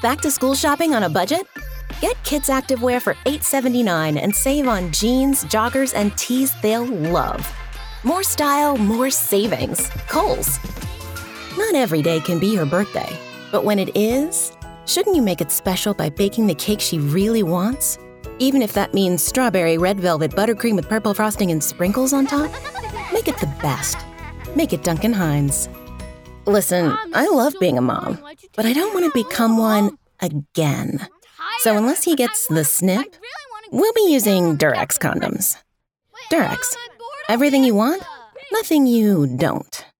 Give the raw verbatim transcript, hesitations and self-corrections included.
Back to school shopping on a budget? Get kids' activewear for eight seventy-nine and save on jeans, joggers, and tees they'll love. More style, more savings. Kohl's. Not every day can be your birthday, but when it is, shouldn't you make it special by baking the cake she really wants? Even if that means strawberry red velvet buttercream with purple frosting and sprinkles on top? Make it the best. Make it Duncan Hines. Listen, I love being a mom, but I don't want to become one again. So unless he gets the snip, we'll be using Durex condoms. Durex. Everything you want, nothing you don't.